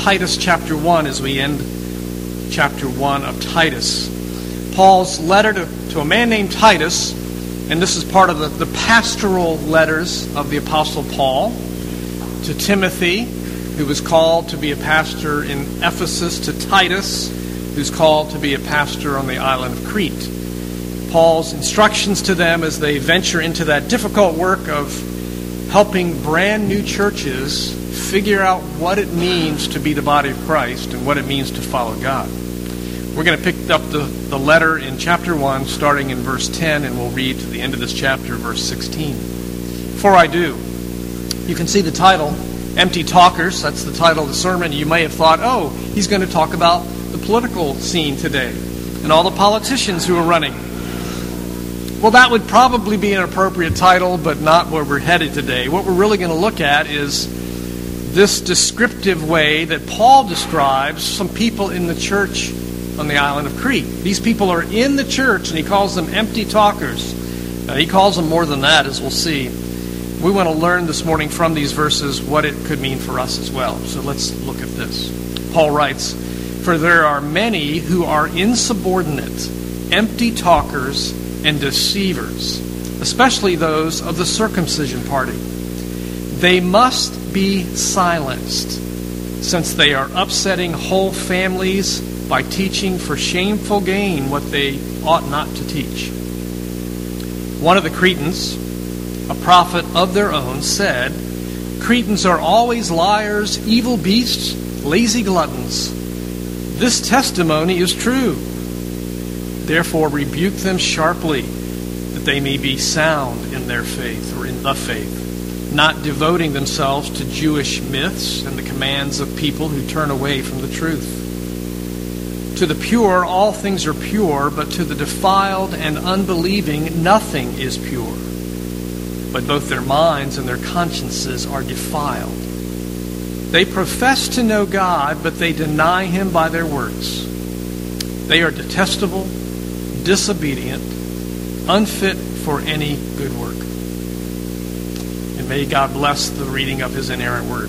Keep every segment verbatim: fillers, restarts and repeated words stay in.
Titus chapter one as we end chapter one of Titus. Paul's letter to, to a man named Titus, and this is part of the, the pastoral letters of the Apostle Paul, to Timothy, who was called to be a pastor in Ephesus, to Titus, who's called to be a pastor on the island of Crete. Paul's instructions to them as they venture into that difficult work of helping brand new churches figure out what it means to be the body of Christ and what it means to follow God. We're going to pick up the, the letter in chapter one, starting in verse ten, and we'll read to the end of this chapter, verse sixteen. Before I do, you can see the title, Empty Talkers. That's the title of the sermon. You may have thought, oh, he's going to talk about the political scene today and all the politicians who are running. Well, that would probably be an appropriate title, but not where we're headed today. What we're really going to look at is this descriptive way that Paul describes some people in the church on the island of Crete. These people are in the church, and he calls them empty talkers. Now, he calls them more than that, as we'll see. We want to learn this morning from these verses what it could mean for us as well. So let's look at this. Paul writes, "For there are many who are insubordinate, empty talkers, and deceivers, especially those of the circumcision party. They must be silenced, since they are upsetting whole families by teaching for shameful gain what they ought not to teach." One of the Cretans, a prophet of their own, said, "Cretans are always liars, evil beasts, lazy gluttons. This testimony is true. Therefore rebuke them sharply, that they may be sound in their faith," or in the faith, "not devoting themselves to Jewish myths and the commands of people who turn away from the truth. To the pure, all things are pure, but to the defiled and unbelieving, nothing is pure. But both their minds and their consciences are defiled. They profess to know God, but they deny Him by their works. They are detestable, disobedient, unfit for any good work." And may God bless the reading of His inerrant word.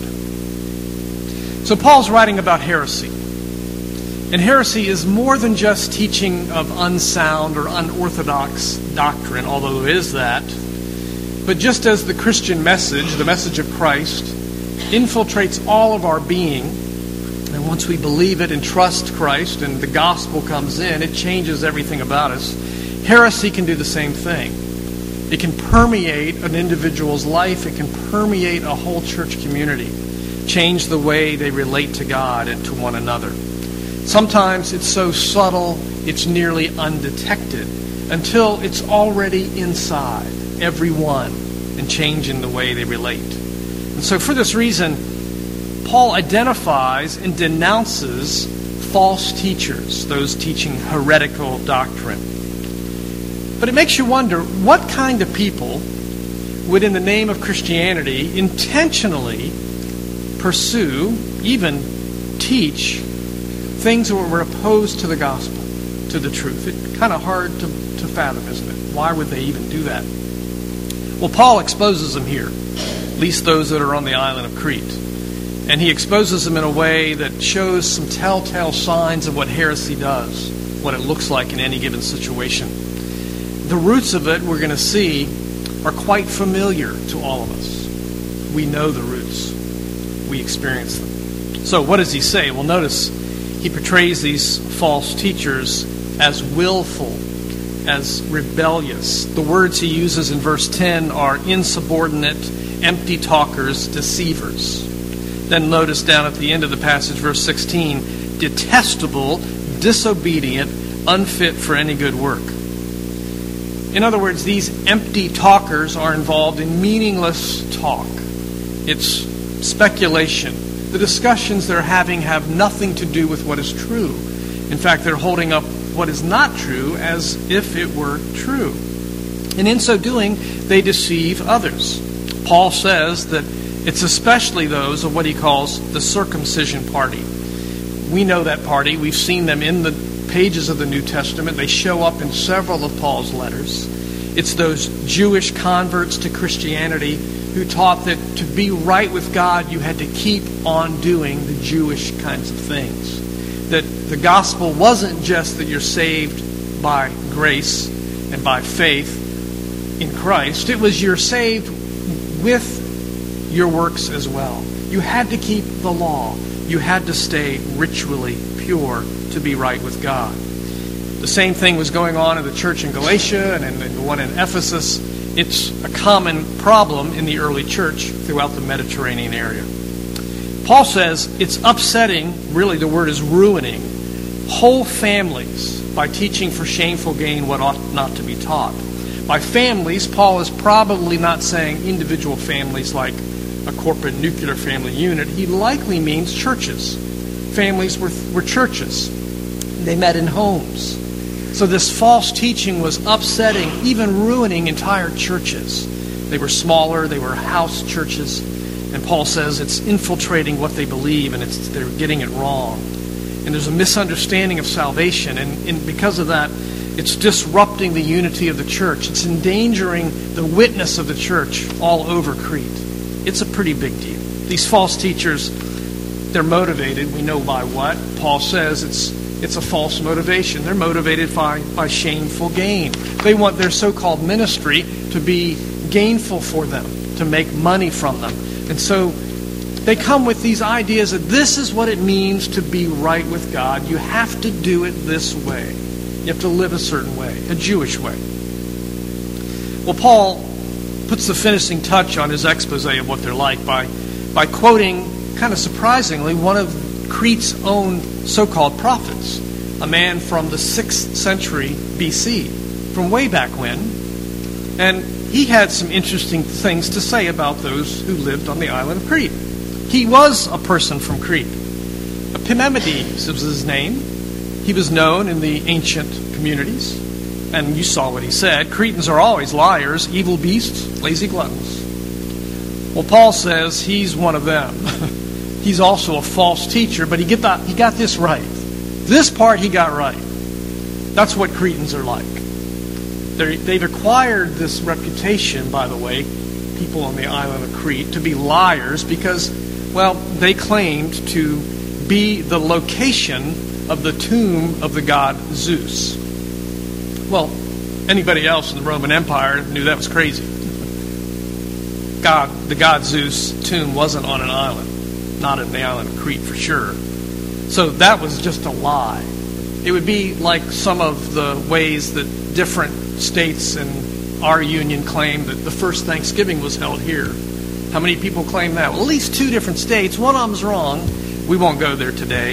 So Paul's writing about heresy. And heresy is more than just teaching of unsound or unorthodox doctrine, although it is that. But just as the Christian message, the message of Christ, infiltrates all of our being, and once we believe it and trust Christ and the gospel comes in, it changes everything about us. Heresy can do the same thing. It can permeate an individual's life. It can permeate a whole church community, change the way they relate to God and to one another. Sometimes it's so subtle, it's nearly undetected, until it's already inside everyone and changing the way they relate. And so for this reason, Paul identifies and denounces false teachers, those teaching heretical doctrine. But it makes you wonder, what kind of people would, in the name of Christianity, intentionally pursue, even teach, things that were opposed to the gospel, to the truth? It's kind of hard to, to fathom, isn't it? Why would they even do that? Well, Paul exposes them here, at least those that are on the island of Crete. And he exposes them in a way that shows some telltale signs of what heresy does, what it looks like in any given situation. The roots of it, we're going to see, are quite familiar to all of us. We know the roots. We experience them. So what does he say? Well, notice he portrays these false teachers as willful, as rebellious. The words he uses in verse ten are insubordinate, empty talkers, deceivers. Then notice down at the end of the passage, verse sixteen, detestable, disobedient, unfit for any good work. In other words, these empty talkers are involved in meaningless talk. It's speculation. The discussions they're having have nothing to do with what is true. In fact, they're holding up what is not true as if it were true. And in so doing, they deceive others. Paul says that it's especially those of what he calls the circumcision party. We know that party. We've seen them in the pages of the New Testament. They show up in several of Paul's letters. It's those Jewish converts to Christianity who taught that to be right with God, you had to keep on doing the Jewish kinds of things. That the gospel wasn't just that you're saved by grace and by faith in Christ. It was you're saved with your works as well. You had to keep the law. You had to stay ritually pure to be right with God. The same thing was going on in the church in Galatia and in the one in Ephesus. It's a common problem in the early church throughout the Mediterranean area. Paul says it's upsetting, really the word is ruining, whole families by teaching for shameful gain what ought not to be taught. By families, Paul is probably not saying individual families like a corporate nuclear family unit. He likely means churches. Families were, were churches. They met in homes. So this false teaching was upsetting, even ruining entire churches. They were smaller, they were house churches, and Paul says it's infiltrating what they believe, and it's they're getting it wrong. And there's a misunderstanding of salvation, and, and because of that, it's disrupting the unity of the church. It's endangering the witness of the church all over Crete. It's a pretty big deal. These false teachers, they're motivated, we know by what. Paul says it's It's a false motivation. They're motivated by, by shameful gain. They want their so-called ministry to be gainful for them, to make money from them. And so they come with these ideas that this is what it means to be right with God. You have to do it this way. You have to live a certain way, a Jewish way. Well, Paul puts the finishing touch on his expose of what they're like by, by quoting, kind of surprisingly, one of Crete's own so-called prophets, a man from the sixth century B C, from way back when. And he had some interesting things to say about those who lived on the island of Crete. He was a person from Crete. Epimenides was his name. He was known in the ancient communities. And you saw what he said. Cretans are always liars, evil beasts, lazy gluttons. Well, Paul says he's one of them. He's also a false teacher, but he get that, he got this right. This part he got right. That's what Cretans are like. They're, they've acquired this reputation, by the way, people on the island of Crete, to be liars because, well, they claimed to be the location of the tomb of the god Zeus. Well, anybody else in the Roman Empire knew that was crazy. God, the god Zeus' tomb wasn't on an island. Not in the island of Crete for sure. So that was just a lie. It would be like some of the ways that different states in our union claim that the first Thanksgiving was held here. How many people claim that? Well, at least two different states. One of them's wrong. We won't go there today.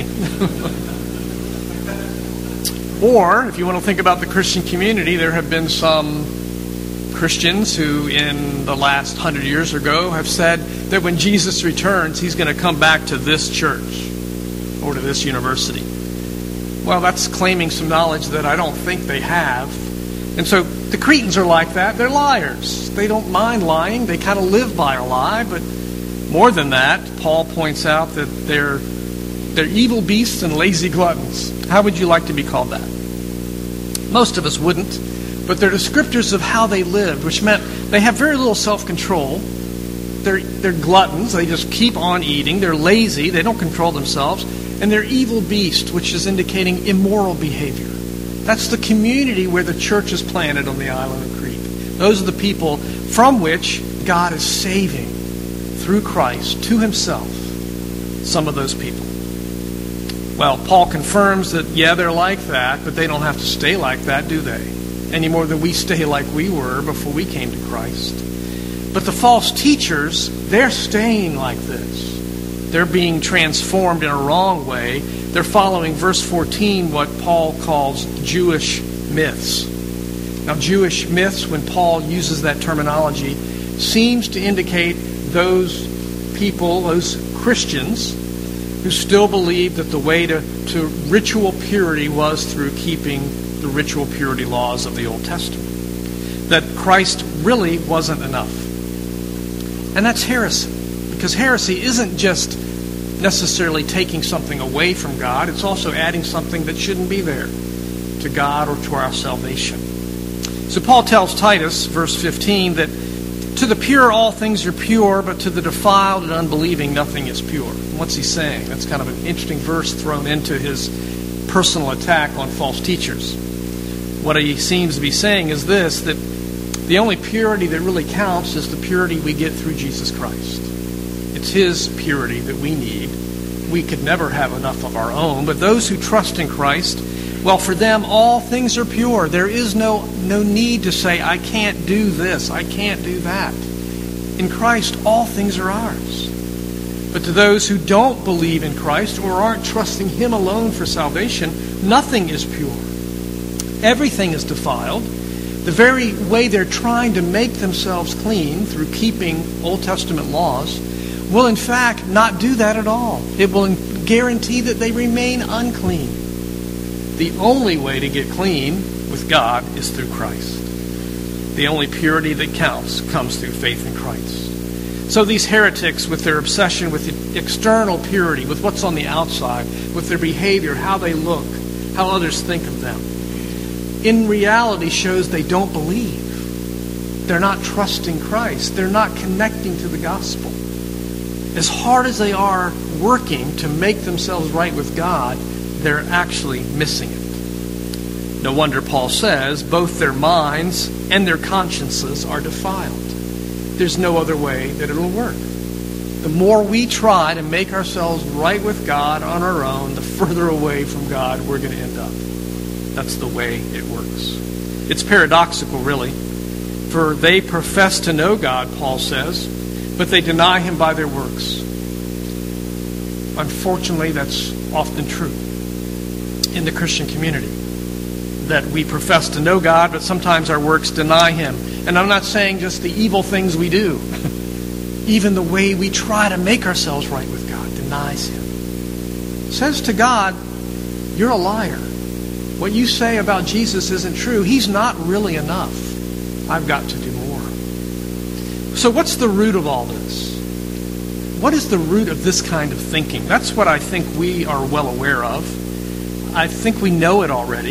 Or, if you want to think about the Christian community, there have been some Christians who in the last hundred years or so have said that when Jesus returns, he's going to come back to this church or to this university. Well, that's claiming some knowledge that I don't think they have. And so the Cretans are like that. They're liars. They don't mind lying. They kind of live by a lie. But more than that, Paul points out that they're, they're evil beasts and lazy gluttons. How would you like to be called that? Most of us wouldn't. But they're descriptors of how they lived, which meant they have very little self-control. They're, they're gluttons. They just keep on eating. They're lazy. They don't control themselves. And they're evil beasts, which is indicating immoral behavior. That's the community where the church is planted on the island of Crete. Those are the people from which God is saving, through Christ, to himself, some of those people. Well, Paul confirms that, yeah, they're like that, but they don't have to stay like that, do they? Any more than we stay like we were before we came to Christ. But the false teachers, they're staying like this. They're being transformed in a wrong way. They're following verse fourteen, what Paul calls Jewish myths. Now, Jewish myths, when Paul uses that terminology, seems to indicate those people, those Christians, who still believe that the way to, to ritual purity was through keeping the ritual purity laws of the Old Testament. That Christ really wasn't enough. And that's heresy. Because heresy isn't just necessarily taking something away from God. It's also adding something that shouldn't be there to God or to our salvation. So Paul tells Titus, verse fifteen, that To the pure, all things are pure, but to the defiled and unbelieving, nothing is pure. What's he saying? That's kind of an interesting verse thrown into his personal attack on false teachers. What he seems to be saying is this, that the only purity that really counts is the purity we get through Jesus Christ. It's his purity that we need. We could never have enough of our own, but those who trust in Christ, well, for them, all things are pure. There is no, no need to say, I can't do this, I can't do that. In Christ, all things are ours. But to those who don't believe in Christ or aren't trusting him alone for salvation, nothing is pure. Everything is defiled. The very way they're trying to make themselves clean through keeping Old Testament laws will in fact not do that at all. It will guarantee that they remain unclean. The only way to get clean with God is through Christ. The only purity that counts comes through faith in Christ. So these heretics, with their obsession with the external purity, with what's on the outside, with their behavior, how they look, how others think of them, in reality shows they don't believe. They're not trusting Christ. They're not connecting to the gospel. As hard as they are working to make themselves right with God, they're actually missing it. No wonder Paul says both their minds and their consciences are defiled. There's no other way that it'll work. The more we try to make ourselves right with God on our own, the further away from God we're going to end up. That's the way it works. It's paradoxical, really. For they profess to know God, Paul says, but they deny him by their works. Unfortunately, that's often true in the Christian community. That we profess to know God, but sometimes our works deny him. And I'm not saying just the evil things we do. Even the way we try to make ourselves right with God denies him. It says to God, you're a liar. What you say about Jesus isn't true. He's not really enough. I've got to do more. So what's the root of all this? What is the root of this kind of thinking? That's what I think we are well aware of. I think we know it already.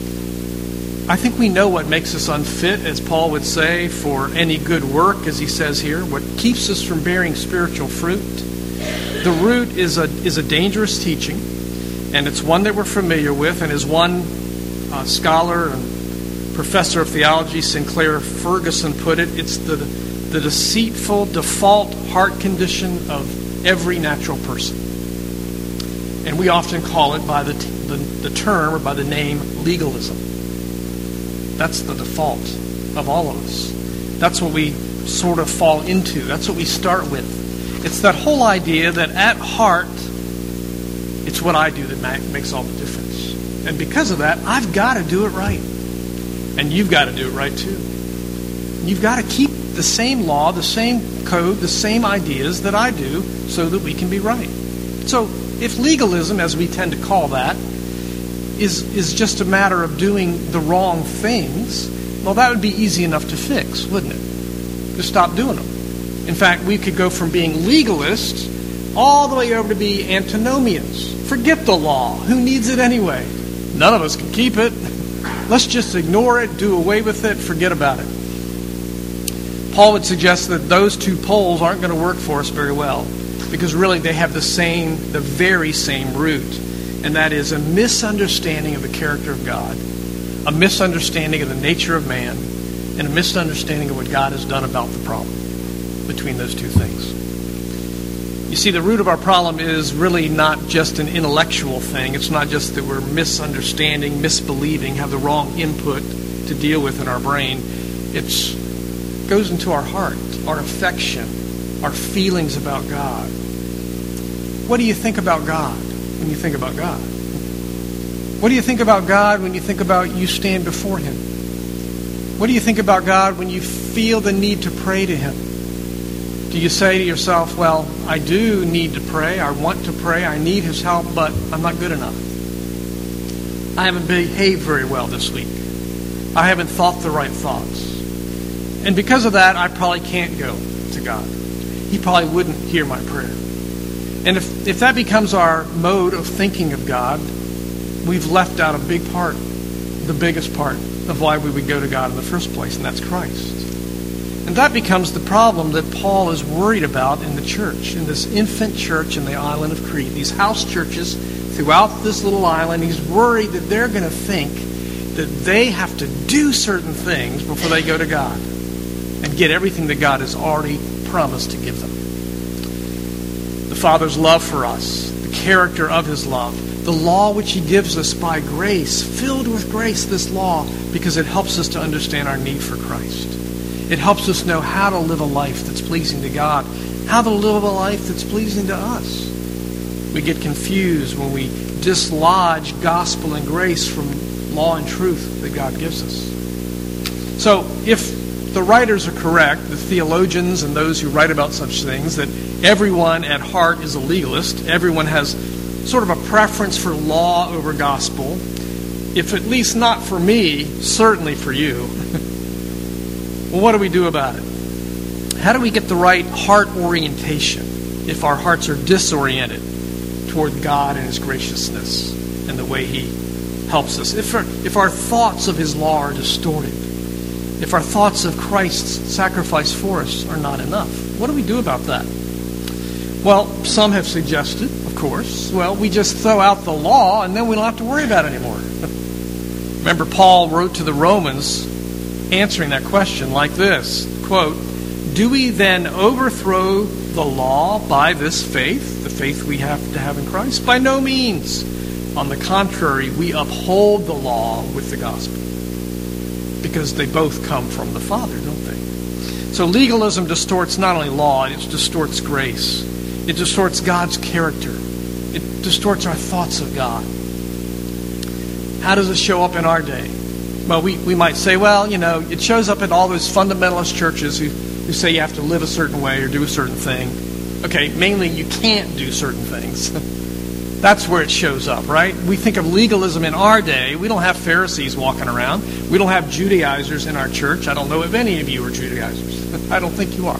I think we know what makes us unfit, as Paul would say, for any good work, as he says here. What keeps us from bearing spiritual fruit. The root is a, is a dangerous teaching. And it's one that we're familiar with, and as one uh, scholar and professor of theology, Sinclair Ferguson, put it, it's the, the deceitful default heart condition of every natural person. And we often call it by the, the, the term or by the name legalism. That's the default of all of us. That's what we sort of fall into. That's what we start with. It's that whole idea that at heart, it's what I do that makes all the difference. And because of that, I've got to do it right. And you've got to do it right too. You've got to keep the same law, the same code, the same ideas that I do so that we can be right. So if legalism, as we tend to call that, is, is just a matter of doing the wrong things, well, that would be easy enough to fix, wouldn't it? Just stop doing them. In fact, we could go from being legalists all the way over to be antinomians. Forget the law. Who needs it anyway? None of us can keep it. Let's just ignore it, do away with it, forget about it. Paul would suggest that those two poles aren't going to work for us very well, because really they have the same, the very same root, and that is a misunderstanding of the character of God, a misunderstanding of the nature of man, and a misunderstanding of what God has done about the problem between those two things. You see, the root of our problem is really not just an intellectual thing. It's not just that we're misunderstanding, misbelieving, have the wrong input to deal with in our brain. It goes into our heart, our affection, our feelings about God. What do you think about God when you think about God? What do you think about God when you think about you stand before him? What do you think about God when you feel the need to pray to him? Do you say to yourself, well, I do need to pray, I want to pray, I need his help, but I'm not good enough. I haven't behaved very well this week. I haven't thought the right thoughts. And because of that, I probably can't go to God. He probably wouldn't hear my prayer. And if, if that becomes our mode of thinking of God, we've left out a big part, the biggest part of why we would go to God in the first place, and that's Christ. And that becomes the problem that Paul is worried about in the church, in this infant church in the island of Crete. These house churches throughout this little island, he's worried that they're going to think that they have to do certain things before they go to God and get everything that God has already promised to give them. The Father's love for us, the character of his love, the law which he gives us by grace, filled with grace, this law, because it helps us to understand our need for Christ. It helps us know how to live a life that's pleasing to God, how to live a life that's pleasing to us. We get confused when we dislodge gospel and grace from law and truth that God gives us. So if the writers are correct, the theologians and those who write about such things, that everyone at heart is a legalist, everyone has sort of a preference for law over gospel, if at least not for me, certainly for you, well, what do we do about it? How do we get the right heart orientation if our hearts are disoriented toward God and his graciousness and the way he helps us? If our, if our thoughts of his law are distorted, if our thoughts of Christ's sacrifice for us are not enough, what do we do about that? Well, some have suggested, of course, well, we just throw out the law and then we don't have to worry about it anymore. Remember, Paul wrote to the Romans answering that question like this, quote, "Do we then overthrow the law by this faith, the faith we have to have in Christ? By no means. On the contrary, we uphold the law with the gospel." Because they both come from the Father, don't they? So legalism distorts not only law, it distorts grace. It distorts God's character. It distorts our thoughts of God. How does it show up in our day? Well, we, we might say, well, you know, it shows up in all those fundamentalist churches who, who say you have to live a certain way or do a certain thing. Okay, mainly you can't do certain things. That's where it shows up, right? We think of legalism in our day. We don't have Pharisees walking around. We don't have Judaizers in our church. I don't know if any of you are Judaizers. I don't think you are.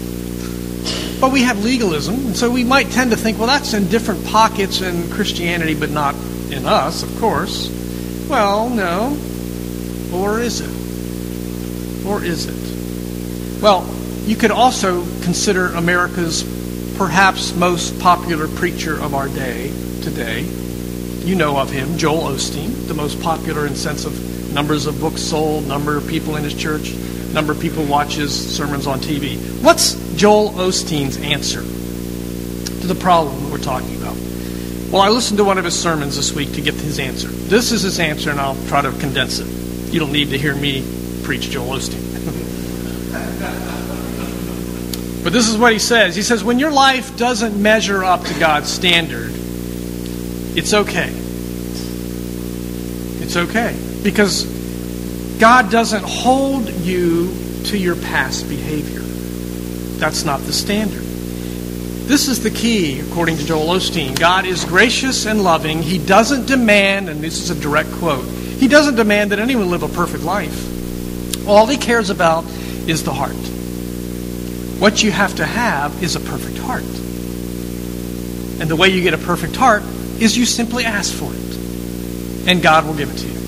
But we have legalism, and so we might tend to think, well, that's in different pockets in Christianity, but not in us, of course. Well, no. Or is it? Or is it? Well, you could also consider America's perhaps most popular preacher of our day today. You know of him, Joel Osteen, the most popular in sense of numbers of books sold, number of people in his church, number of people watch his sermons on T V. What's Joel Osteen's answer to the problem that we're talking about? Well, I listened to one of his sermons this week to get his answer. This is his answer, and I'll try to condense it. You don't need to hear me preach Joel Osteen. But this is what he says. He says, when your life doesn't measure up to God's standard, it's okay. It's okay. Because God doesn't hold you to your past behavior. That's not the standard. This is the key, according to Joel Osteen. God is gracious and loving. He doesn't demand, and this is a direct quote, He doesn't demand that anyone live a perfect life. All he cares about is the heart. What you have to have is a perfect heart. And the way you get a perfect heart is you simply ask for it. And God will give it to you.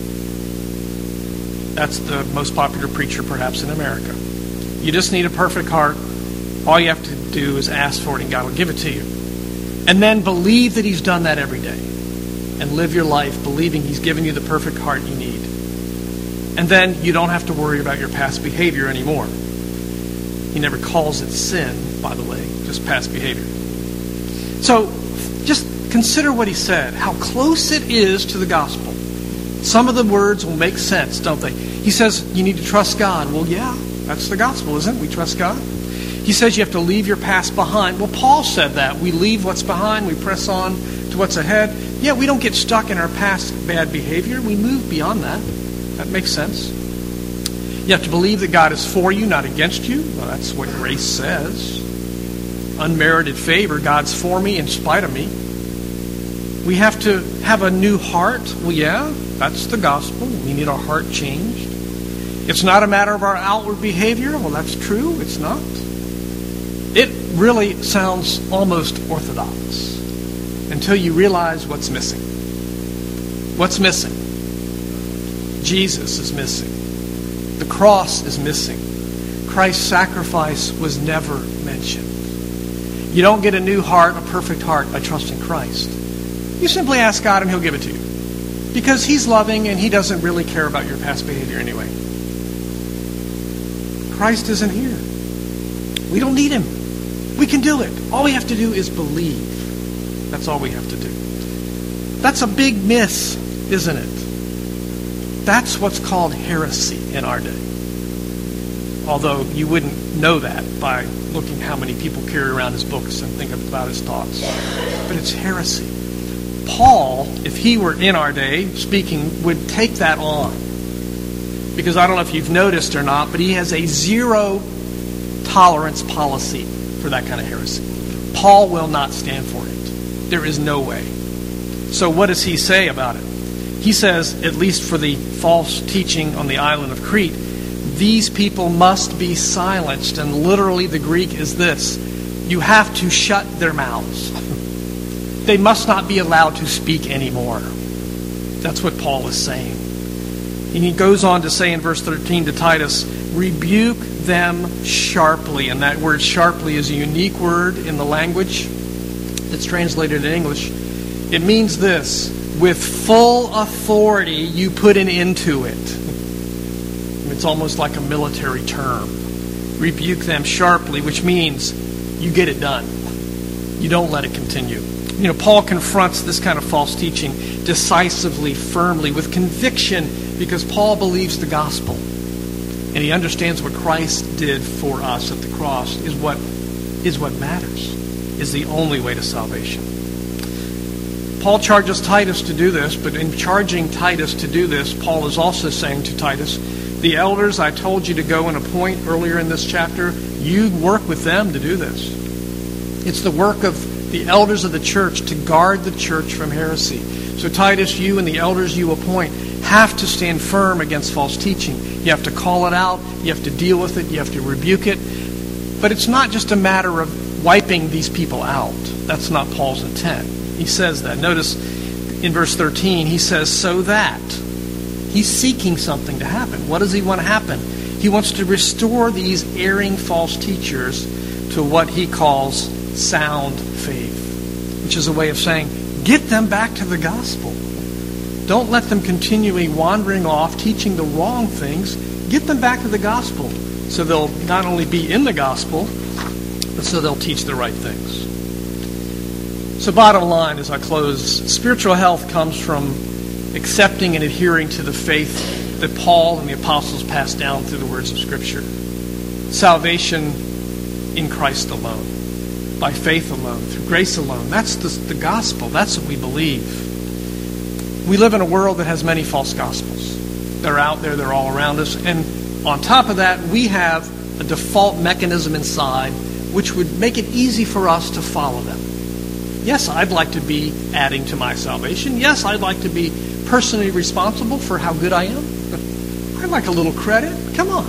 That's the most popular preacher perhaps in America. You just need a perfect heart. All you have to do is ask for it and God will give it to you. And then believe that He's done that every day. And live your life believing He's given you the perfect heart you need. And then you don't have to worry about your past behavior anymore. He never calls it sin, by the way, just past behavior. So just consider what he said, how close it is to the gospel. Some of the words will make sense, don't they? He says you need to trust God. Well, yeah, that's the gospel, isn't it? We trust God. He says you have to leave your past behind. Well, Paul said that. We leave what's behind, we press on to what's ahead. Yeah, we don't get stuck in our past bad behavior. We move beyond that. That makes sense. You have to believe that God is for you, not against you. Well, that's what grace says. Unmerited favor, God's for me in spite of me. We have to have a new heart. Well, yeah, that's the gospel. We need our heart changed. It's not a matter of our outward behavior. Well, that's true. It's not. It really sounds almost orthodox until you realize what's missing. What's missing? Jesus is missing. The cross is missing. Christ's sacrifice was never mentioned. You don't get a new heart, a perfect heart, by trusting Christ. You simply ask God and He'll give it to you. Because He's loving and He doesn't really care about your past behavior anyway. Christ isn't here. We don't need Him. We can do it. All we have to do is believe. That's all we have to do. That's a big miss, isn't it? That's what's called heresy in our day. Although you wouldn't know that by looking how many people carry around his books and think about his thoughts. But it's heresy. Paul, if he were in our day speaking, would take that on. Because I don't know if you've noticed or not, but he has a zero tolerance policy for that kind of heresy. Paul will not stand for it. There is no way. So what does he say about it? He says, at least for the false teaching on the island of Crete, these people must be silenced. And literally the Greek is this: you have to shut their mouths. They must not be allowed to speak anymore. That's what Paul is saying. And he goes on to say in verse thirteen to Titus, rebuke them sharply. And that word sharply is a unique word in the language that's translated in English. It means this: with full authority you put an end to it. It's almost like a military term. Rebuke them sharply, which means you get it done. You don't let it continue. You know, Paul confronts this kind of false teaching decisively, firmly, with conviction, because Paul believes the gospel. And he understands what Christ did for us at the cross is what is what matters, is the only way to salvation. Paul charges Titus to do this, but in charging Titus to do this, Paul is also saying to Titus, the elders I told you to go and appoint earlier in this chapter, you work with them to do this. It's the work of the elders of the church to guard the church from heresy. So Titus, you and the elders you appoint have to stand firm against false teaching. You have to call it out. You have to deal with it. You have to rebuke it. But it's not just a matter of wiping these people out. That's not Paul's intent. He says that. Notice in verse thirteen, he says, so that. He's seeking something to happen. What does he want to happen? He wants to restore these erring false teachers to what he calls sound faith, which is a way of saying, get them back to the gospel. Don't let them continually wandering off, teaching the wrong things. Get them back to the gospel so they'll not only be in the gospel, but so they'll teach the right things. So bottom line, as I close, spiritual health comes from accepting and adhering to the faith that Paul and the apostles passed down through the words of Scripture. Salvation in Christ alone, by faith alone, through grace alone. That's the, the gospel. That's what we believe. We live in a world that has many false gospels. They're out there. They're all around us. And on top of that, we have a default mechanism inside which would make it easy for us to follow them. Yes, I'd like to be adding to my salvation. Yes, I'd like to be personally responsible for how good I am. I'd like a little credit. Come on.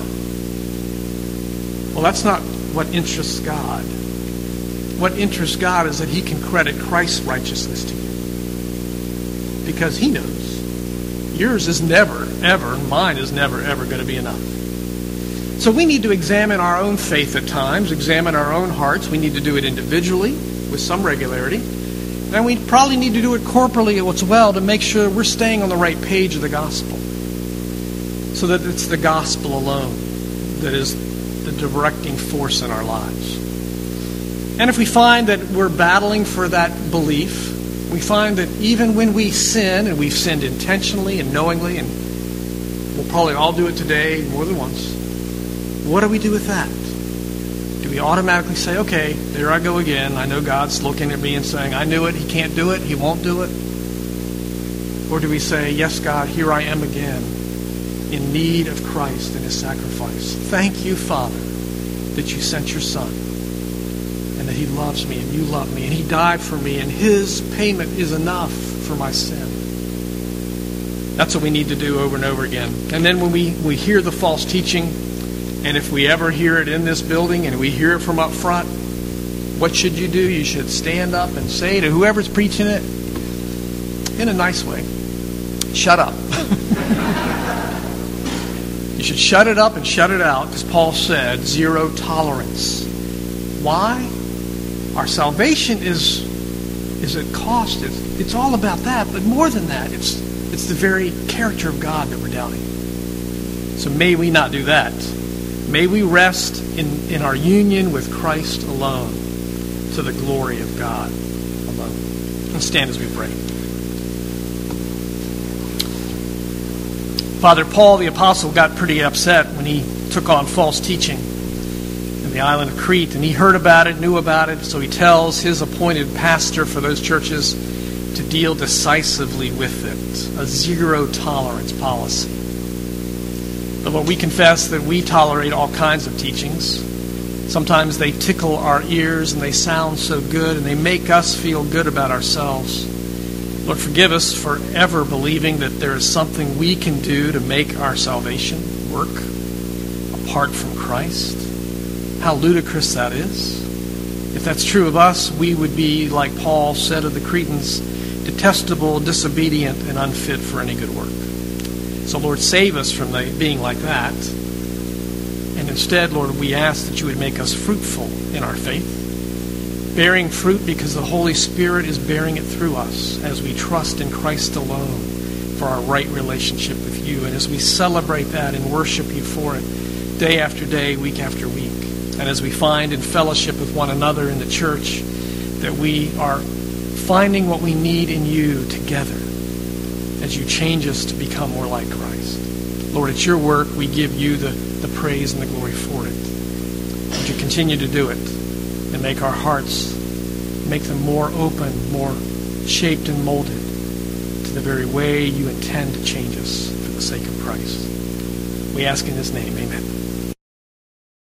Well, that's not what interests God. What interests God is that He can credit Christ's righteousness to you. Because He knows yours is never, ever, mine is never, ever going to be enough. So we need to examine our own faith at times, examine our own hearts. We need to do it individually with some regularity. And we probably need to do it corporately as well to make sure we're staying on the right page of the gospel. So that it's the gospel alone that is the directing force in our lives. And if we find that we're battling for that belief, we find that even when we sin, and we've sinned intentionally and knowingly, and we'll probably all do it today more than once, what do we do with that? Do we automatically say, okay, there I go again. I know God's looking at me and saying, I knew it, He can't do it, He won't do it? Or do we say, yes, God, here I am again, in need of Christ and His sacrifice. Thank you, Father, that you sent your Son, and that He loves me, and you love me, and He died for me, and His payment is enough for my sin. That's what we need to do over and over again. And then when we, we hear the false teaching, and if we ever hear it in this building and we hear it from up front, what should you do? You should stand up and say to whoever's preaching it, in a nice way, shut up. You should shut it up and shut it out, as Paul said, zero tolerance. Why? Our salvation is, is at cost. It's, it's all about that, but more than that, it's, it's the very character of God that we're doubting. So may we not do that. May we rest in, in our union with Christ alone, to the glory of God alone. Let's stand as we pray. Father, Paul the Apostle got pretty upset when he took on false teaching in the island of Crete, and he heard about it, knew about it, so he tells his appointed pastor for those churches to deal decisively with it, a zero-tolerance policy. But Lord, we confess that we tolerate all kinds of teachings. Sometimes they tickle our ears and they sound so good and they make us feel good about ourselves. Lord, forgive us for ever believing that there is something we can do to make our salvation work apart from Christ. How ludicrous that is. If that's true of us, we would be, like Paul said of the Cretans, detestable, disobedient, and unfit for any good work. So, Lord, save us from the, being like that. And instead, Lord, we ask that you would make us fruitful in our faith, bearing fruit because the Holy Spirit is bearing it through us as we trust in Christ alone for our right relationship with you. And as we celebrate that and worship you for it day after day, week after week. And as we find in fellowship with one another in the church that we are finding what we need in you together as you change us to become more like Christ. Lord, it's your work. We give you the, the praise and the glory for it. Would you continue to do it and make our hearts, make them more open, more shaped and molded to the very way you intend to change us for the sake of Christ. We ask in his name, amen.